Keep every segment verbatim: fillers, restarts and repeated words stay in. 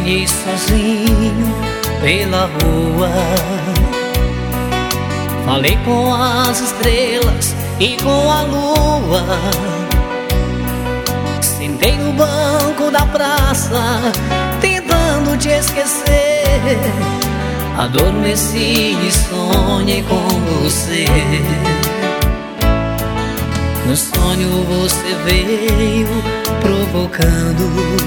caminhei sozinho pela rua, falei com as estrelas e com a lua. Sentei no banco da praça, tentando te esquecer. Adormeci e sonhei com você. No sonho você veio provocando,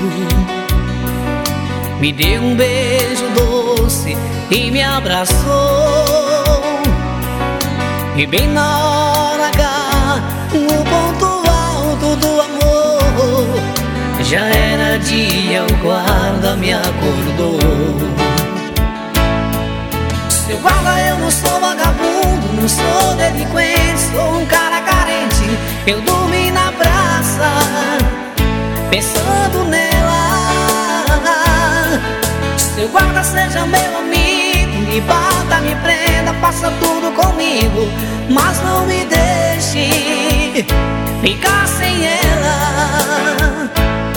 me deu um beijo doce e me abraçou. E bem na hora H, no ponto alto do amor, já era dia, o guarda me acordou. Seu guarda, eu não sou vagabundo, não sou delinquente, sou um cara carente. Eu dormi na praça, pensando nela. Seu guarda, seja meu amigo, me bata, me prenda, faça tudo comigo, mas não me deixe ficar sem ela.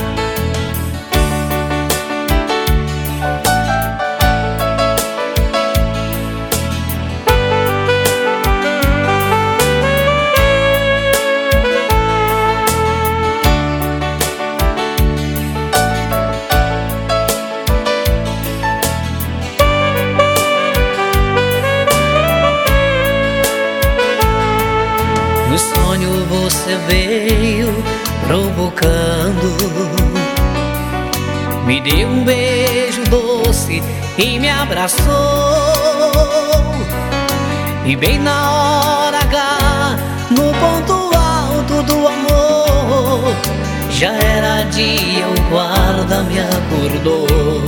No sonho você veio provocando, me deu um beijo doce e me abraçou. E bem na hora H, no ponto alto do amor, já era dia, o guarda me acordou.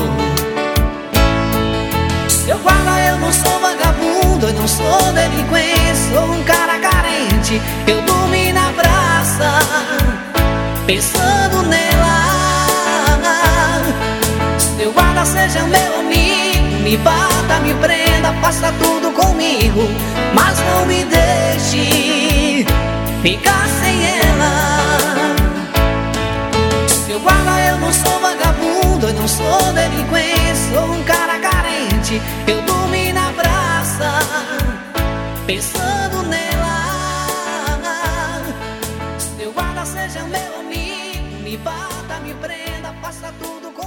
Seu guarda, eu não sou vagabundo, eu não sou delinquente, sou um cara carente. Eu dormi na praça, pensando nela. Seu guarda, seja meu amigo, me bata, me prenda, faça tudo comigo, mas não me deixe ficar sem ela. Seu guarda, eu não sou vagabundo, eu não sou delinquente, sou um cara carente. Eu dormi na praça, pensando nela. Seu guarda, seja meu amigo, me bata, me prenda, faça tudo comigo.